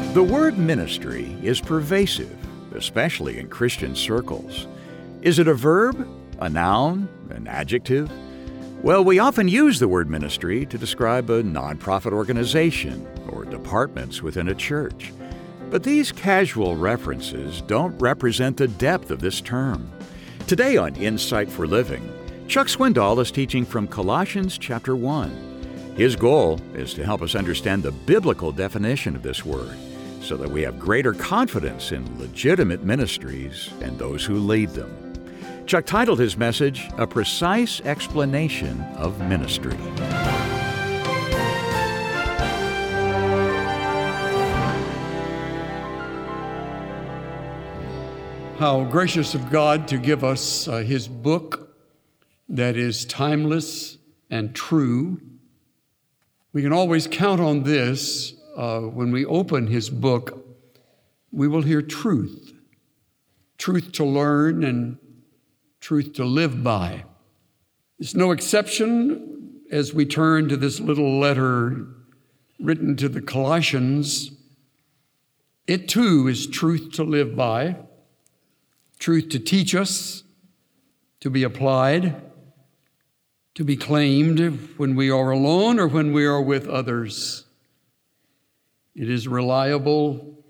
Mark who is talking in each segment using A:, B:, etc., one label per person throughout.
A: The word ministry is pervasive, especially in Christian circles. Is it a verb, a noun, an adjective? Well, we often use the word ministry to describe a nonprofit organization or departments within a church. But these casual references don't represent the depth of this term. Today on Insight for Living, Chuck Swindoll is teaching from Colossians chapter 1. His goal is to help us understand the biblical definition of this word, so that we have greater confidence in legitimate ministries and those who lead them. Chuck titled his message, A Precise Explanation of Ministry.
B: How gracious of God to give us His book that is timeless and true. We can always count on this. When we open His book, we will hear truth to learn and truth to live by. It's no exception as we turn to this little letter written to the Colossians. It too is truth to live by, truth to teach us, to be applied, to be claimed when we are alone or when we are with others. It is reliable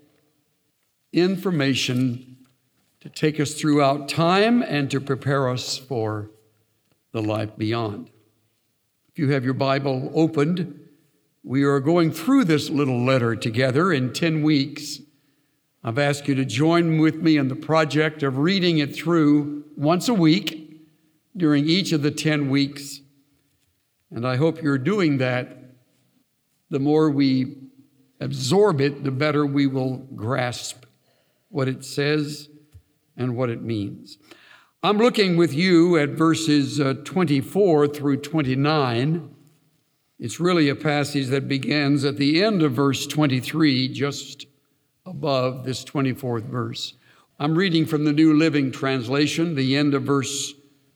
B: information to take us throughout time and to prepare us for the life beyond. If you have your Bible opened, we are going through this little letter together in 10 weeks. I've asked you to join with me in the project of reading it through once a week during each of the 10 weeks. And I hope you're doing that. The more we absorb it, the better we will grasp what it says and what it means. I'm looking with you at verses 24 through 29. It's really a passage that begins at the end of verse 23, just above this 24th verse. I'm reading from the New Living Translation, the end of verse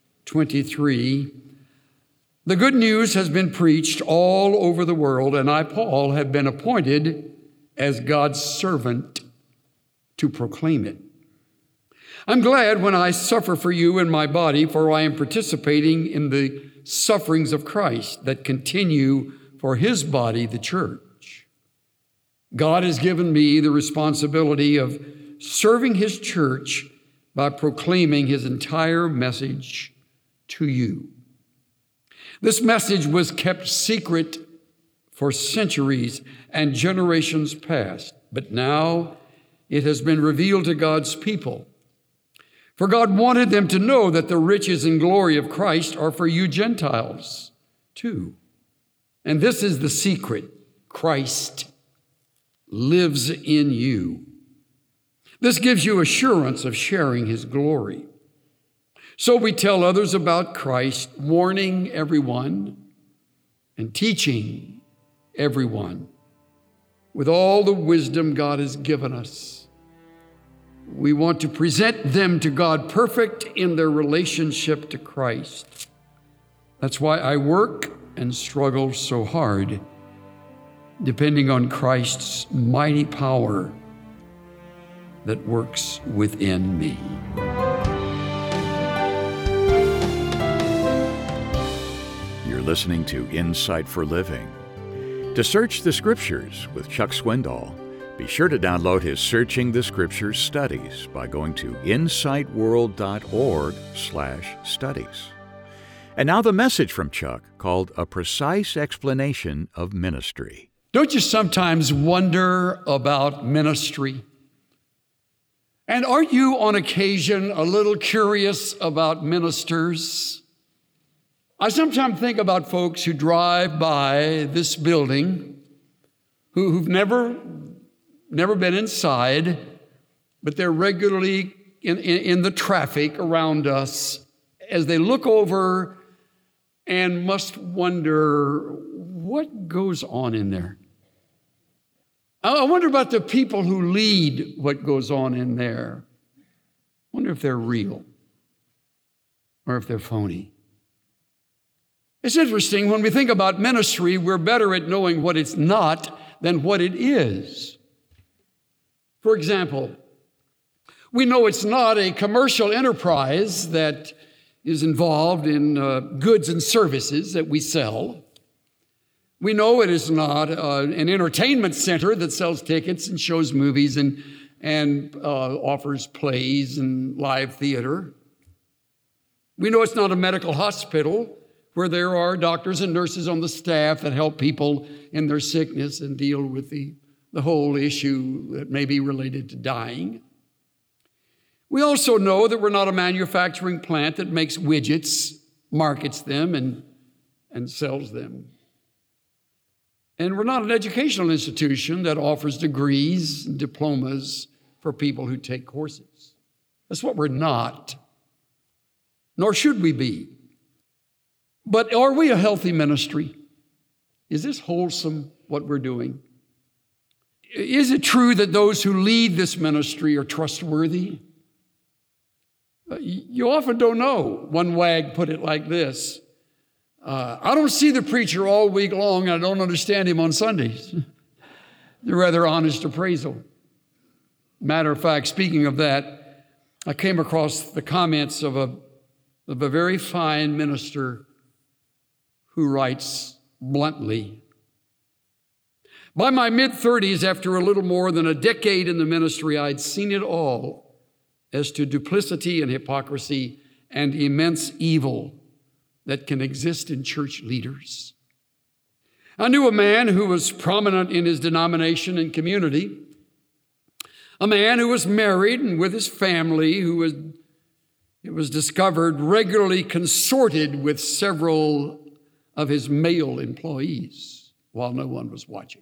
B: 23. The good news has been preached all over the world, and I, Paul, have been appointed as God's servant to proclaim it. I'm glad when I suffer for you in my body, for I am participating in the sufferings of Christ that continue for His body, the church. God has given me the responsibility of serving His church by proclaiming His entire message to you. This message was kept secret for centuries and generations past, but now it has been revealed to God's people. For God wanted them to know that the riches and glory of Christ are for you Gentiles too. And this is the secret: Christ lives in you. This gives you assurance of sharing His glory. So we tell others about Christ, warning everyone and teaching everyone with all the wisdom God has given us. We want to present them to God perfect in their relationship to Christ. That's why I work and struggle so hard, depending on Christ's mighty power that works within me.
A: Listening to Insight for Living. To search the Scriptures with Chuck Swindoll, be sure to download his Searching the Scriptures studies by going to insightworld.org/studies. And now the message from Chuck called A Precise Explanation of Ministry.
B: Don't you sometimes wonder about ministry? And are you on occasion a little curious about ministers? I sometimes think about folks who drive by this building who've never been inside, but they're regularly in the traffic around us as they look over and must wonder what goes on in there. I wonder about the people who lead what goes on in there. I wonder if they're real or if they're phony. It's interesting, when we think about ministry, we're better at knowing what it's not than what it is. For example, we know it's not a commercial enterprise that is involved in goods and services that we sell. We know it is not an entertainment center that sells tickets and shows movies and offers plays and live theater. We know it's not a medical hospital where there are doctors and nurses on the staff that help people in their sickness and deal with the whole issue that may be related to dying. We also know that we're not a manufacturing plant that makes widgets, markets them, and sells them. And we're not an educational institution that offers degrees and diplomas for people who take courses. That's what we're not, nor should we be. But are we a healthy ministry? Is this wholesome, what we're doing? Is it true that those who lead this ministry are trustworthy? You often don't know. One wag put it like this: I don't see the preacher all week long, and I don't understand him on Sundays. They're rather honest appraisal. Matter of fact, speaking of that, I came across the comments of a very fine minister who writes bluntly, by my mid-30s, after a little more than a decade in the ministry, I'd seen it all as to duplicity and hypocrisy and immense evil that can exist in church leaders. I knew a man who was prominent in his denomination and community, a man who was married and with his family, it was discovered, regularly consorted with several of his male employees while no one was watching.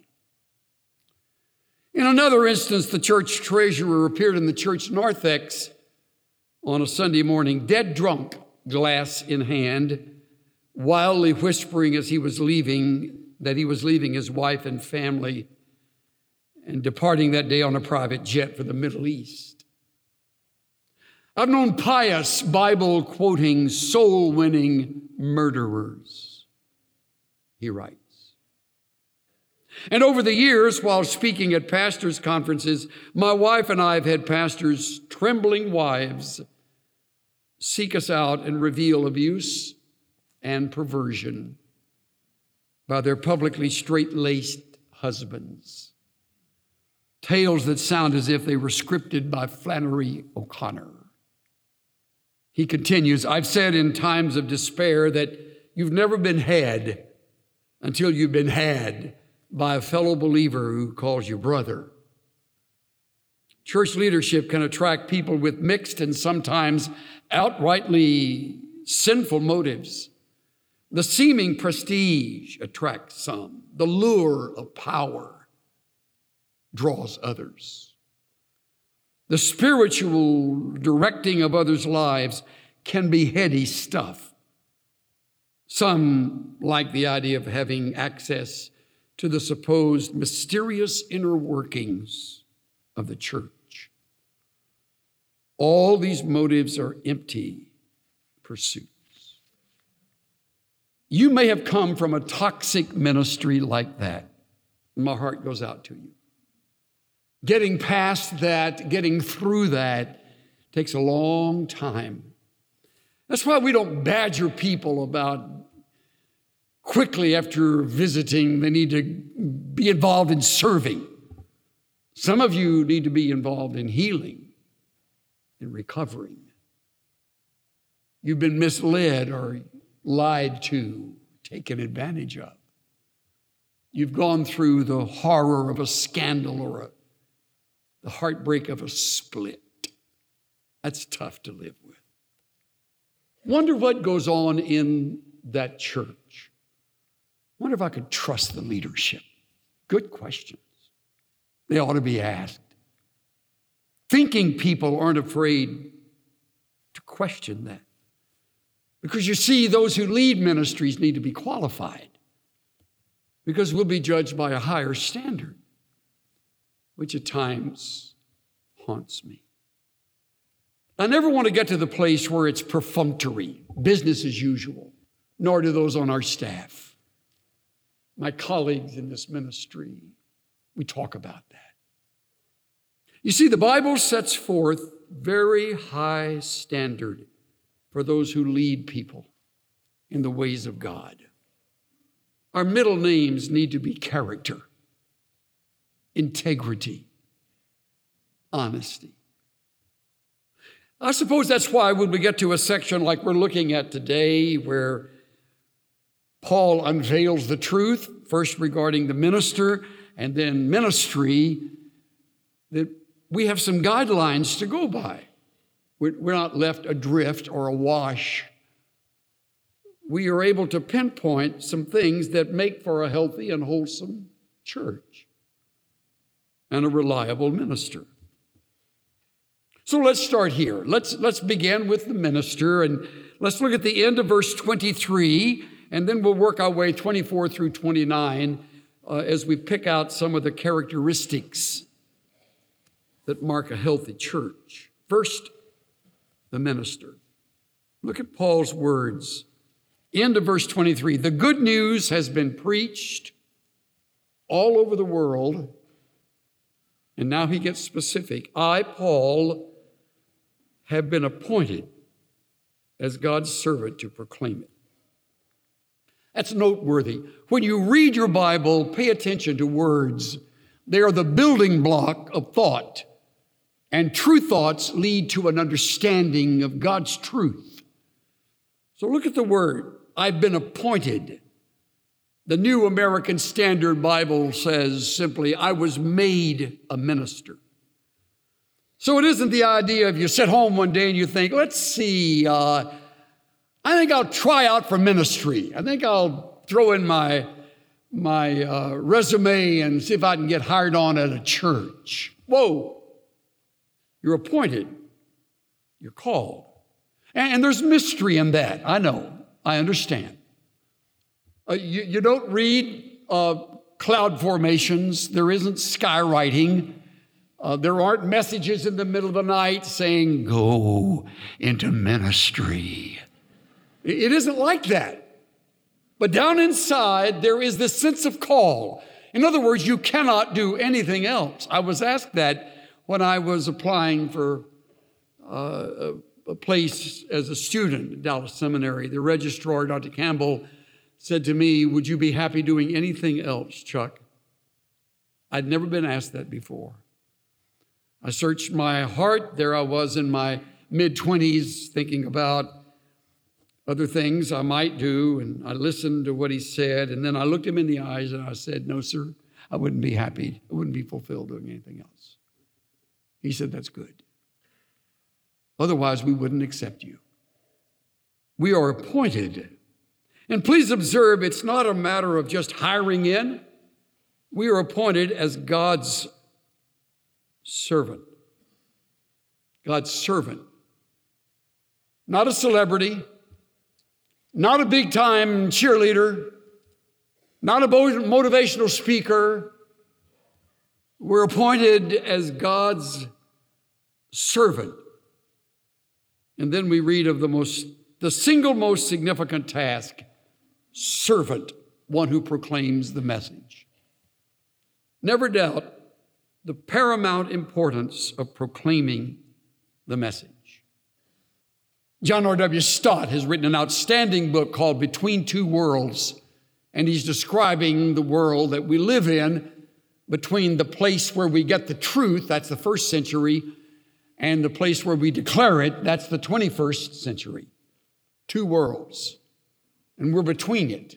B: In another instance, the church treasurer appeared in the church narthex on a Sunday morning, dead drunk, glass in hand, wildly whispering as he was leaving that he was leaving his wife and family and departing that day on a private jet for the Middle East. I've known pious, Bible-quoting, soul-winning murderers, he writes. And over the years, while speaking at pastors' conferences, my wife and I have had pastors' trembling wives seek us out and reveal abuse and perversion by their publicly straight-laced husbands. Tales that sound as if they were scripted by Flannery O'Connor. He continues, I've said in times of despair that you've never been had until you've been had by a fellow believer who calls you brother. Church leadership can attract people with mixed and sometimes outrightly sinful motives. The seeming prestige attracts some. The lure of power draws others. The spiritual directing of others' lives can be heady stuff. Some like the idea of having access to the supposed mysterious inner workings of the church. All these motives are empty pursuits. You may have come from a toxic ministry like that. My heart goes out to you. Getting past that, getting through that takes a long time. That's why we don't badger people about quickly after visiting, they need to be involved in serving. Some of you need to be involved in healing, in recovering. You've been misled or lied to, taken advantage of. You've gone through the horror of a scandal or the heartbreak of a split. That's tough to live with. Wonder what goes on in that church. Wonder if I could trust the leadership. Good questions. They ought to be asked. Thinking people aren't afraid to question that. Because you see, those who lead ministries need to be qualified. Because we'll be judged by a higher standard, which at times haunts me. I never want to get to the place where it's perfunctory, business as usual, nor do those on our staff. My colleagues in this ministry, we talk about that. You see, the Bible sets forth very high standard for those who lead people in the ways of God. Our middle names need to be character, integrity, honesty. I suppose that's why when we get to a section like we're looking at today, where Paul unveils the truth, first regarding the minister and then ministry, that we have some guidelines to go by. We're not left adrift or awash. We are able to pinpoint some things that make for a healthy and wholesome church and a reliable minister. So let's start here. Let's begin with the minister, and let's look at the end of verse 23, and then we'll work our way 24 through 29 as we pick out some of the characteristics that mark a healthy church. First, the minister. Look at Paul's words. End of verse 23. The good news has been preached all over the world. And now he gets specific. I, Paul, have been appointed as God's servant to proclaim it. That's noteworthy. When you read your Bible, pay attention to words. They are the building block of thought. And true thoughts lead to an understanding of God's truth. So look at the word, I've been appointed. The New American Standard Bible says simply, I was made a minister. So it isn't the idea of you sit home one day and you think, let's see, I think I'll try out for ministry. I think I'll throw in my resume and see if I can get hired on at a church. Whoa. You're appointed. You're called. And there's mystery in that. I know. I understand. You don't read cloud formations. There isn't skywriting. There aren't messages in the middle of the night saying, go into ministry. It isn't like that. But down inside, there is this sense of call. In other words, you cannot do anything else. I was asked that when I was applying for a place as a student at Dallas Seminary. The registrar, Dr. Campbell, said to me, would you be happy doing anything else, Chuck? I'd never been asked that before. I searched my heart. There I was in my mid-20s thinking about other things I might do, and I listened to what he said, and then I looked him in the eyes and I said, no, sir, I wouldn't be happy. I wouldn't be fulfilled doing anything else. He said, that's good. Otherwise, we wouldn't accept you. We are appointed. And please observe, it's not a matter of just hiring in. We are appointed as God's servant. God's servant. Not a celebrity, not a big-time cheerleader, not a motivational speaker. We're appointed as God's servant. And then we read of the single most significant task, servant, one who proclaims the message. Never doubt the paramount importance of proclaiming the message. John R.W. Stott has written an outstanding book called Between Two Worlds, and he's describing the world that we live in between the place where we get the truth, that's the first century, and the place where we declare it, that's the 21st century. Two worlds. And we're between it.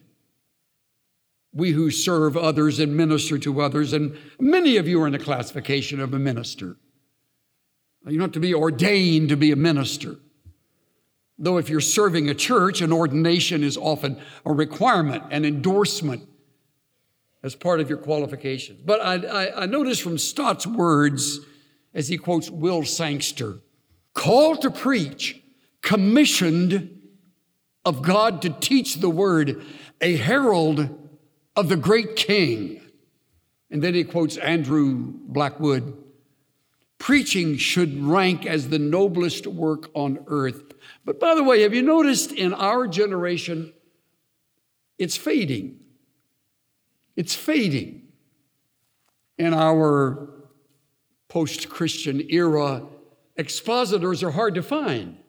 B: We who serve others and minister to others, and many of you are in the classification of a minister. You don't have to be ordained to be a minister. Though if you're serving a church, an ordination is often a requirement, an endorsement as part of your qualifications. But I notice from Stott's words, as he quotes Will Sangster, called to preach, commissioned of God to teach the word, a herald of the great King. And then he quotes Andrew Blackwood, preaching should rank as the noblest work on earth. But by the way, have you noticed in our generation, it's fading. It's fading in our post-Christian era expositors are hard to find.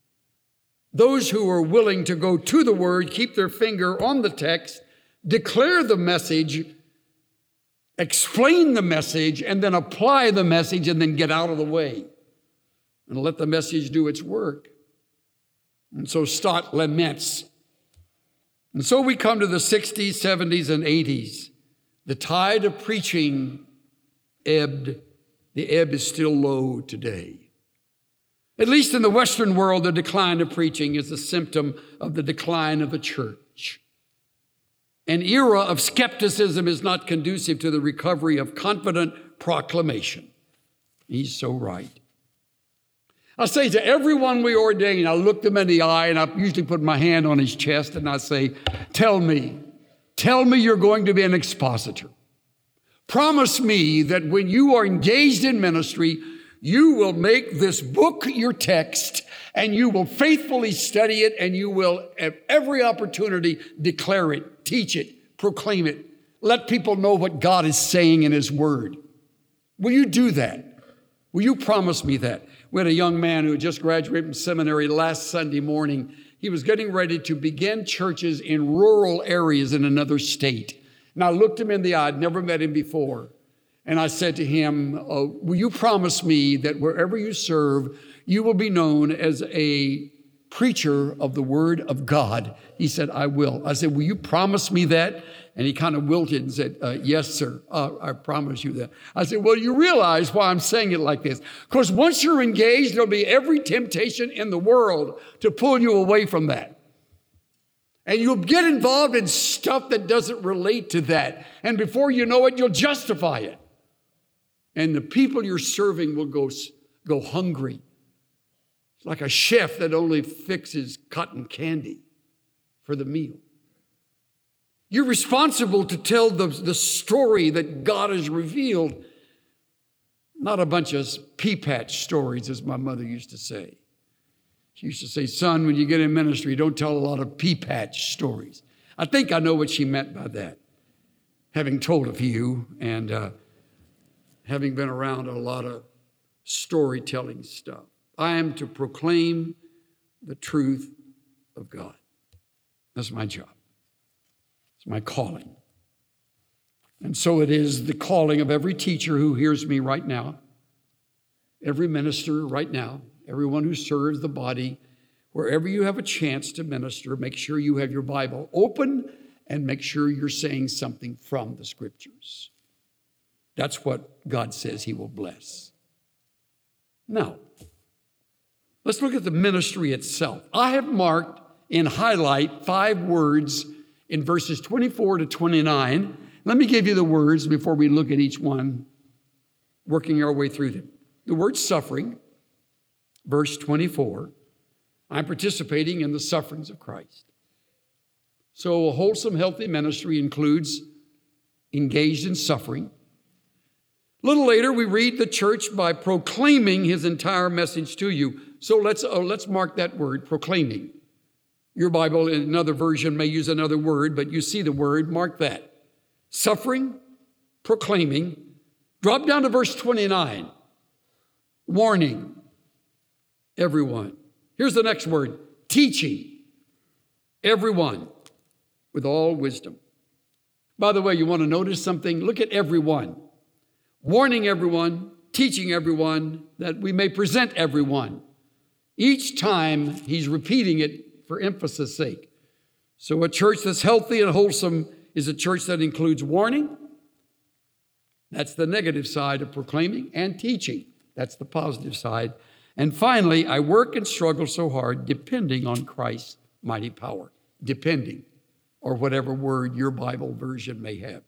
B: Those who are willing to go to the Word, keep their finger on the text, declare the message, explain the message, and then apply the message, and then get out of the way and let the message do its work. And so Stott laments. And so we come to the 60s, 70s, and 80s. The tide of preaching ebbed. The ebb is still low today. At least in the Western world, the decline of preaching is a symptom of the decline of the church. An era of skepticism is not conducive to the recovery of confident proclamation. He's so right. I say to everyone we ordain, I look them in the eye, and I usually put my hand on his chest, and I say, tell me you're going to be an expositor. Promise me that when you are engaged in ministry, you will make this book your text, and you will faithfully study it, and you will, at every opportunity, declare it, teach it, proclaim it. Let people know what God is saying in His Word. Will you do that? Will you promise me that? We had a young man who had just graduated from seminary last Sunday morning. He was getting ready to begin churches in rural areas in another state. And I looked him in the eye. I'd never met him before. And I said to him, will you promise me that wherever you serve, you will be known as a preacher of the Word of God? He said, I will. I said, will you promise me that? And he kind of wilted and said, yes, sir, I promise you that. I said, well, you realize why I'm saying it like this. Because once you're engaged, there'll be every temptation in the world to pull you away from that. And you'll get involved in stuff that doesn't relate to that. And before you know it, you'll justify it. And the people you're serving will go hungry. It's like a chef that only fixes cotton candy for the meal. You're responsible to tell the story that God has revealed, not a bunch of pea patch stories, as my mother used to say. She used to say, son, when you get in ministry, don't tell a lot of pea patch stories. I think I know what she meant by that, having told a few and having been around a lot of storytelling stuff. I am to proclaim the truth of God. That's my job. It's my calling. And so it is the calling of every teacher who hears me right now, every minister right now, everyone who serves the body, wherever you have a chance to minister, make sure you have your Bible open and make sure you're saying something from the Scriptures. That's what God says He will bless. Now, let's look at the ministry itself. I have marked in highlight 5 words in verses 24 to 29. Let me give you the words before we look at each one, working our way through them. The word suffering, verse 24. I'm participating in the sufferings of Christ. So a wholesome, healthy ministry includes engaged in suffering. A little later, we read the church by proclaiming His entire message to you. So let's mark that word, proclaiming. Your Bible in another version may use another word, but you see the word, mark that. Suffering, proclaiming. Drop down to verse 29. Warning everyone. Here's the next word, teaching everyone with all wisdom. By the way, you want to notice something? Look at everyone. Warning everyone, teaching everyone, that we may present everyone. Each time he's repeating it for emphasis' sake. So a church that's healthy and wholesome is a church that includes warning. That's the negative side of proclaiming, and teaching. That's the positive side. And finally, I work and struggle so hard depending on Christ's mighty power. Depending, or whatever word your Bible version may have.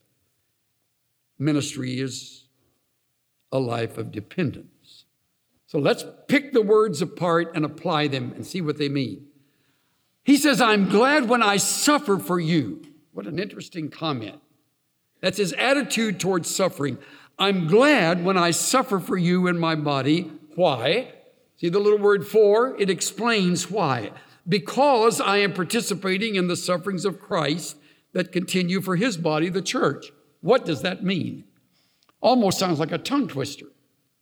B: Ministry is a life of dependence. So let's pick the words apart and apply them and see what they mean. He says, I'm glad when I suffer for you. What an interesting comment. That's his attitude towards suffering. I'm glad when I suffer for you in my body. Why? See the little word for? It explains why. Because I am participating in the sufferings of Christ that continue for His body, the church. What does that mean? Almost sounds like a tongue twister.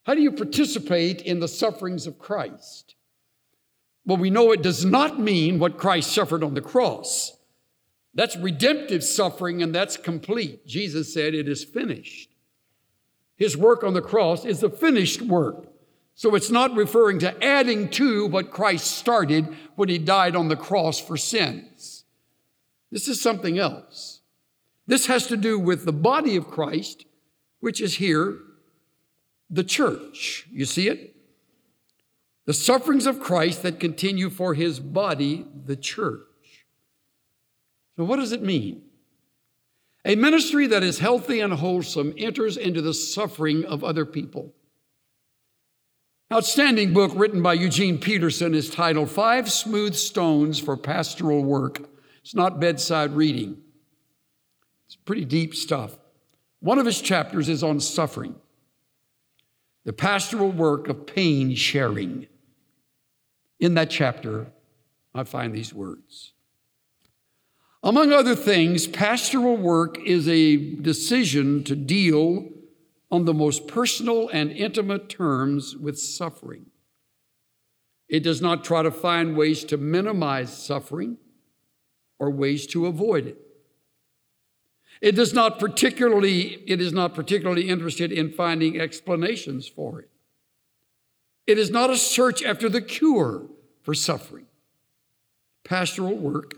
B: How do you participate in the sufferings of Christ? Well, we know it does not mean what Christ suffered on the cross. That's redemptive suffering, and that's complete. Jesus said, "It is finished." His work on the cross is the finished work. So it's not referring to adding to what Christ started when he died on the cross for sins. This is something else. This has to do with the body of Christ, which is here, the church. You see it? The sufferings of Christ that continue for his body, the church. So what does it mean? A ministry that is healthy and wholesome enters into the suffering of other people. Outstanding book written by Eugene Peterson is titled "5 Smooth Stones for Pastoral Work." It's not bedside reading. It's pretty deep stuff. One of his chapters is on suffering, the pastoral work of pain sharing. In that chapter, I find these words. Among other things, pastoral work is a decision to deal on the most personal and intimate terms with suffering. It does not try to find ways to minimize suffering or ways to avoid it. It is not particularly interested in finding explanations for it. It is not a search after the cure for suffering. Pastoral work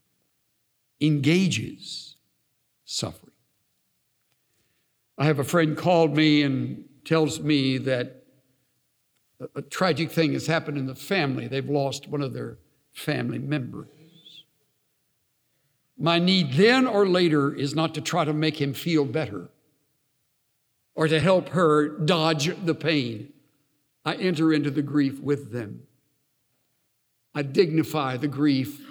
B: engages suffering. I have a friend called me and tells me that a tragic thing has happened in the family. They've lost one of their family members. My need then or later is not to try to make him feel better or to help her dodge the pain. I enter into the grief with them. I dignify the grief,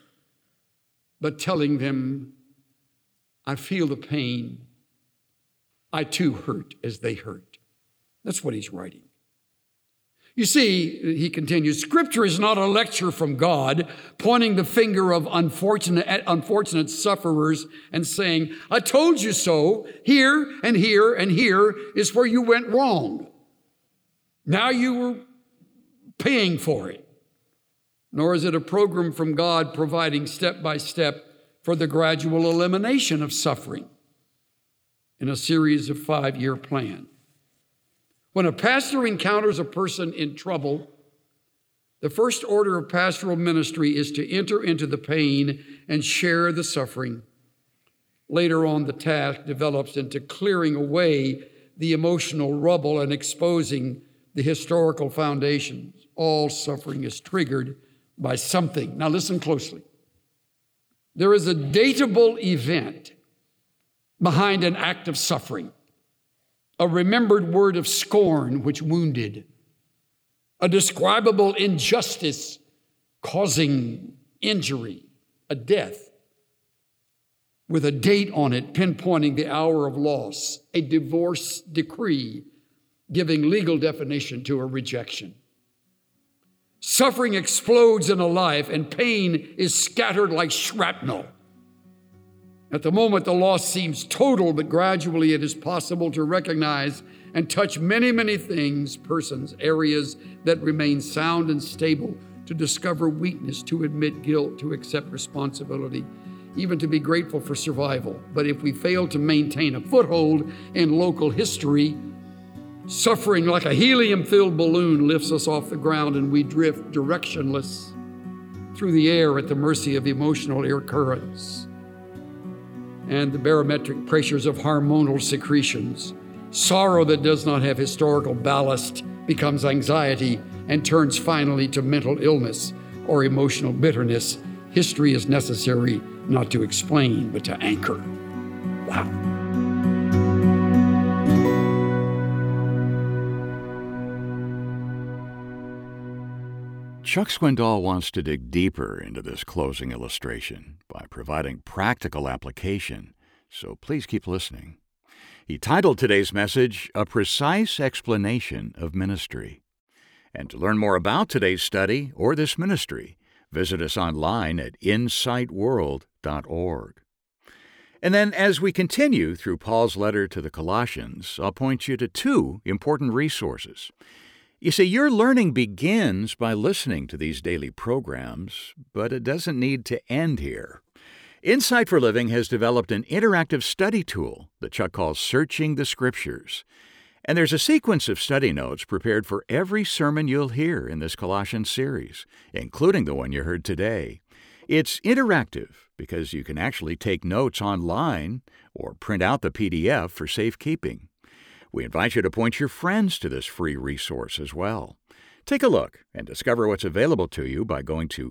B: but telling them, I feel the pain. I too hurt as they hurt. That's what he's writing. You see, he continues, Scripture is not a lecture from God pointing the finger of unfortunate sufferers and saying, I told you so. Here and here and here is where you went wrong. Now you were paying for it. Nor is it a program from God providing step by step for the gradual elimination of suffering in a series of 5-year plan. When a pastor encounters a person in trouble, the first order of pastoral ministry is to enter into the pain and share the suffering. Later on, the task develops into clearing away the emotional rubble and exposing the historical foundations. All suffering is triggered by something. Now listen closely. There is a datable event behind an act of suffering. A remembered word of scorn which wounded, a describable injustice causing injury, a death with a date on it pinpointing the hour of loss, a divorce decree giving legal definition to a rejection. Suffering explodes in a life and pain is scattered like shrapnel. At the moment, the loss seems total, but gradually it is possible to recognize and touch many, many things, persons, areas that remain sound and stable, to discover weakness, to admit guilt, to accept responsibility, even to be grateful for survival. But if we fail to maintain a foothold in local history, suffering like a helium-filled balloon lifts us off the ground and we drift directionless through the air at the mercy of emotional air currents and the barometric pressures of hormonal secretions. Sorrow that does not have historical ballast becomes anxiety and turns finally to mental illness or emotional bitterness. History is necessary not to explain, but to anchor. Wow.
A: Chuck Swindoll wants to dig deeper into this closing illustration by providing practical application, so please keep listening. He titled today's message, A Precise Explanation of Ministry. And to learn more about today's study or this ministry, visit us online at insightworld.org. And then as we continue through Paul's letter to the Colossians, I'll point you to two important resources. You see, your learning begins by listening to these daily programs, but it doesn't need to end here. Insight for Living has developed an interactive study tool that Chuck calls Searching the Scriptures. And there's a sequence of study notes prepared for every sermon you'll hear in this Colossians series, including the one you heard today. It's interactive because you can actually take notes online or print out the PDF for safekeeping. We invite you to point your friends to this free resource as well. Take a look and discover what's available to you by going to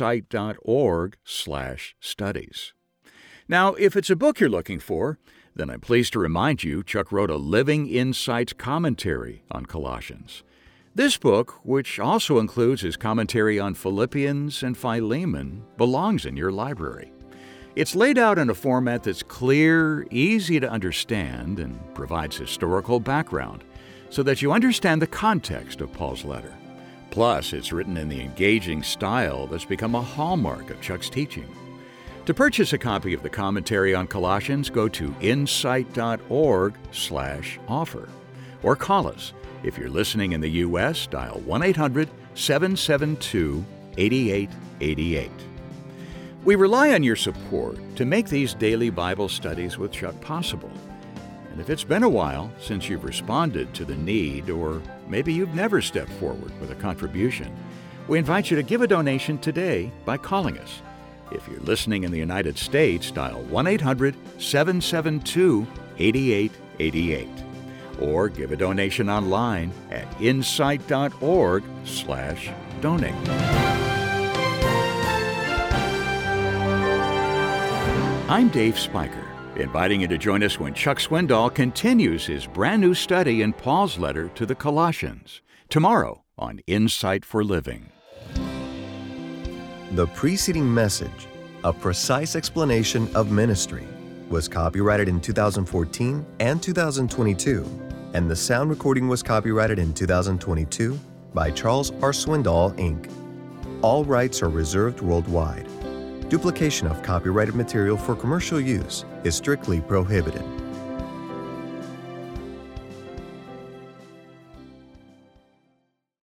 A: insight.org/studies. Now, if it's a book you're looking for, then I'm pleased to remind you Chuck wrote a Living Insights commentary on Colossians. This book, which also includes his commentary on Philippians and Philemon, belongs in your library. It's laid out in a format that's clear, easy to understand, and provides historical background so that you understand the context of Paul's letter. Plus, it's written in the engaging style that's become a hallmark of Chuck's teaching. To purchase a copy of the commentary on Colossians, go to insight.org/offer or call us. If you're listening in the U.S., dial 1-800-772-8888. We rely on your support to make these daily Bible studies with Chuck possible. And if it's been a while since you've responded to the need, or maybe you've never stepped forward with a contribution, we invite you to give a donation today by calling us. If you're listening in the United States, dial 1-800-772-8888. Or give a donation online at insight.org/donate. I'm Dave Spiker, inviting you to join us when Chuck Swindoll continues his brand new study in Paul's letter to the Colossians, tomorrow on Insight for Living.
C: The preceding message, A Precise Explanation of Ministry, was copyrighted in 2014 and 2022, and the sound recording was copyrighted in 2022 by Charles R. Swindoll, Inc. All rights are reserved worldwide. Duplication of copyrighted material for commercial use is strictly prohibited.